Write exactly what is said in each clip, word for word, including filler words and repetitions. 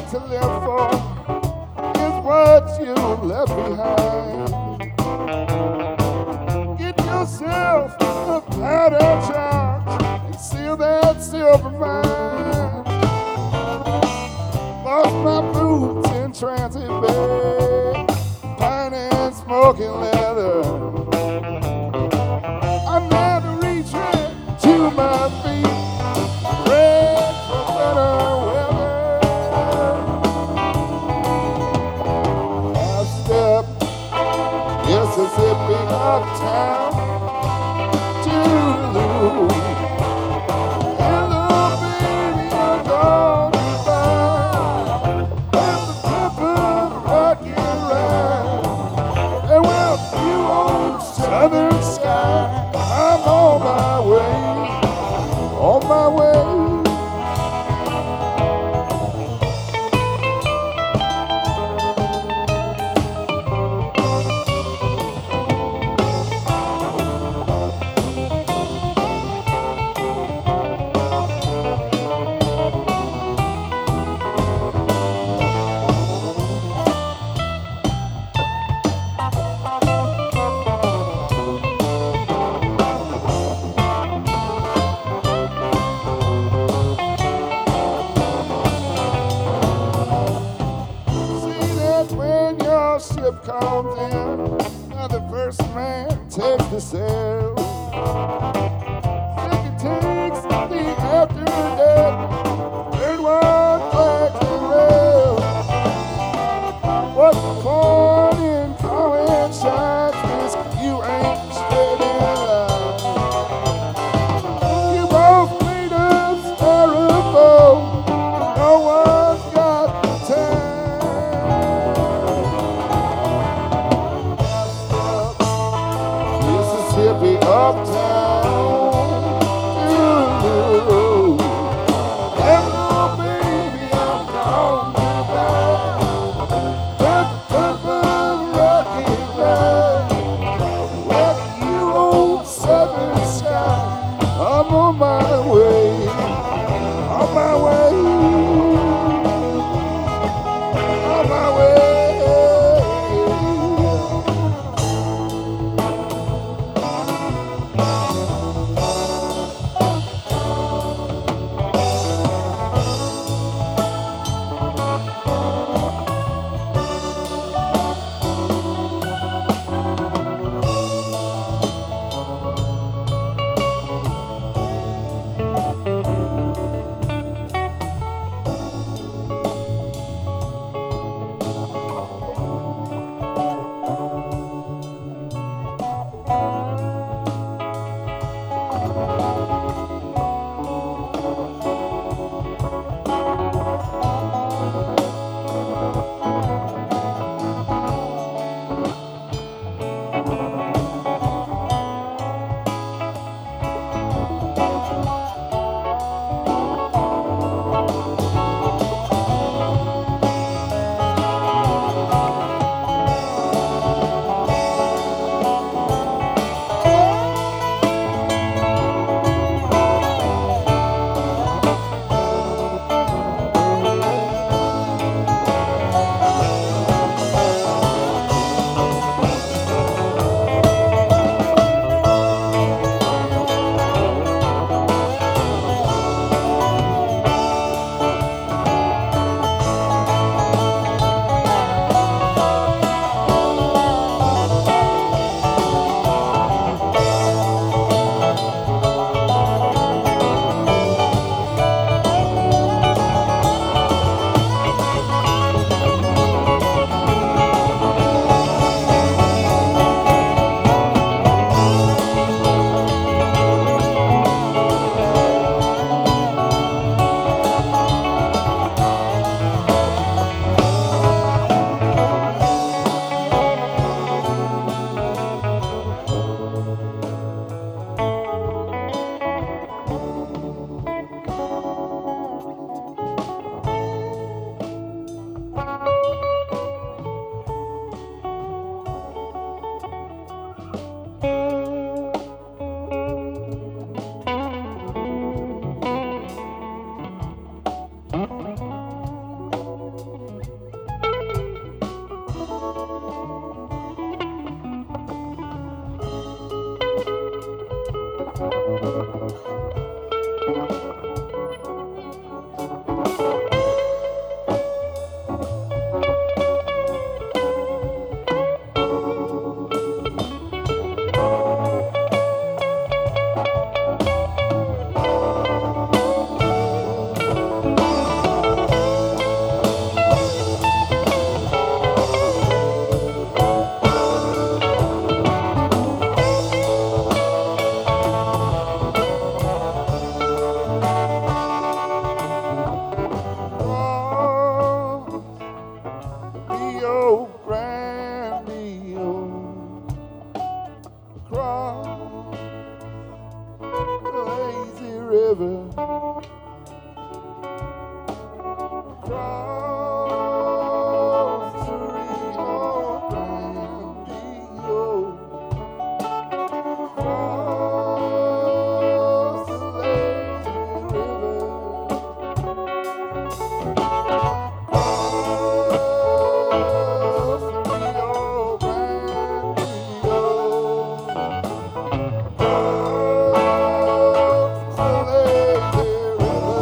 to live for is what you left behind. Get yourself a powder charge and seal that silver mine. Lost my boots in transit bay, pine and smoking leather. I'm now to retread to my feet, pray for better weather. I step Mississippi uptown to lose. Hello, baby, I'm gone goodbye. And the temple rocking around. And with a view on southern sky, I'm on my way, on my way. When your ship comes in, now the first man takes the sail. Second takes the after deck, third one flags the rail. What's the point in calling shots if you ain't straight in line? You both leaders are a foe, no one's got the time. Mississippi Cross the Rio Grande, cross the lazy river, cross the Rio Grande, cross the lazy river.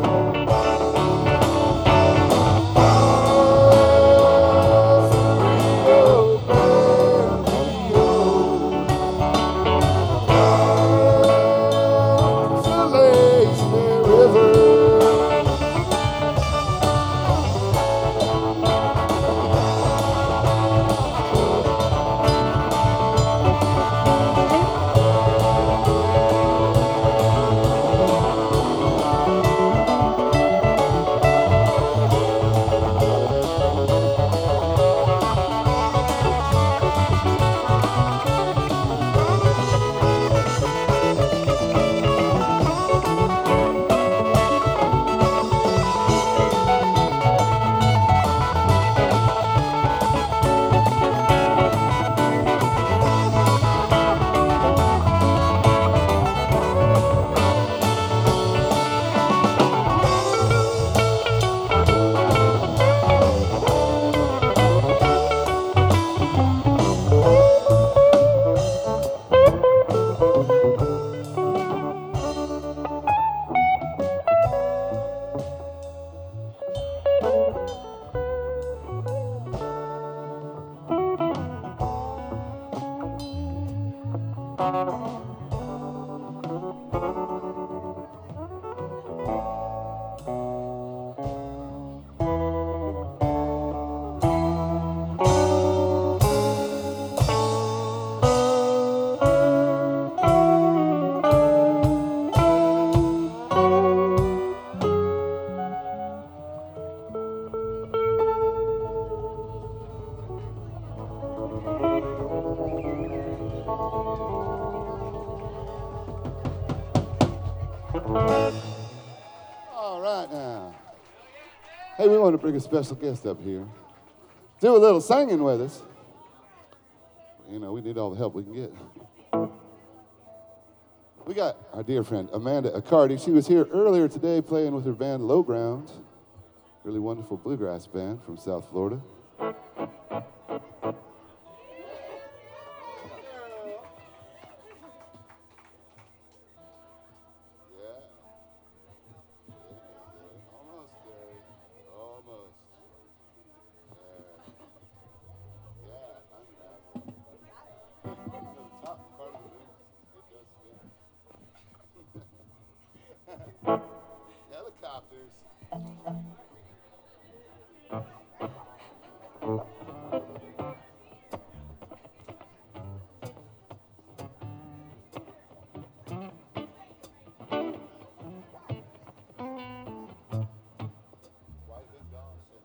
All right now. Hey, we want to bring a special guest up here. Do a little singing with us. You know, we need all the help we can get. We got our dear friend Amanda Accardi. She was here earlier today playing with her band Low Ground. Really wonderful bluegrass band from South Florida. Helicopters.